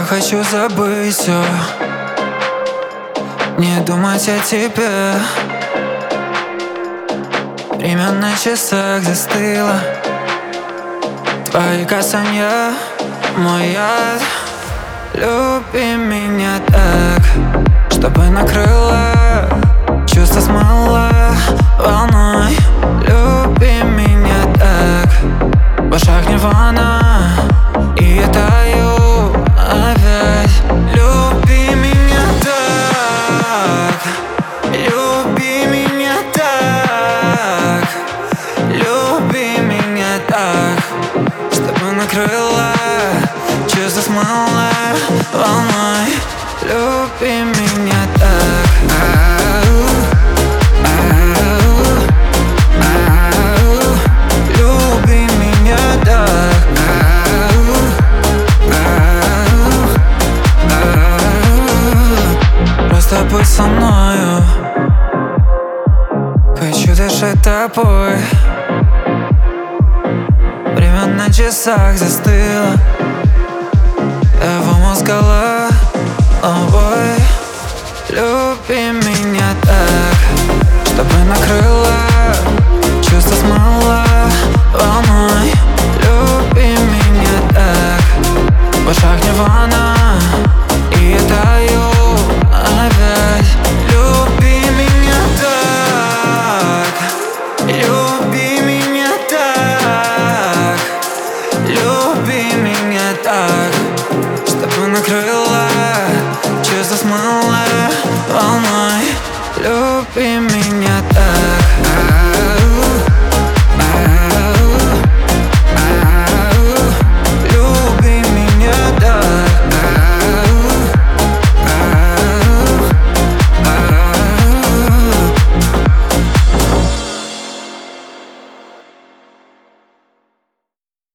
хочу забыть все, не думать о тебе. Время на часах застыло. Твои касания — мой яд. Люби меня так, чтобы накрыло, чувство смыло волной. Люби меня так, в ушах нирвана, и я таю опять. Люби меня так, люби меня так, люби меня так, чтобы накрыло, чувство смыло волной. Люби меня так. Люби меня так. Просто будь со мною, хочу дышать тобой. Время на часах застыло. Его мозг головой. Люби меня так, чтобы накрыло, чувство смыло волной. Люби меня так, в ушах нирвана, и я таю опять. Люби меня так, люби меня так, люби меня так, чтобы накрыло, чувство смыло волной. Люби меня так.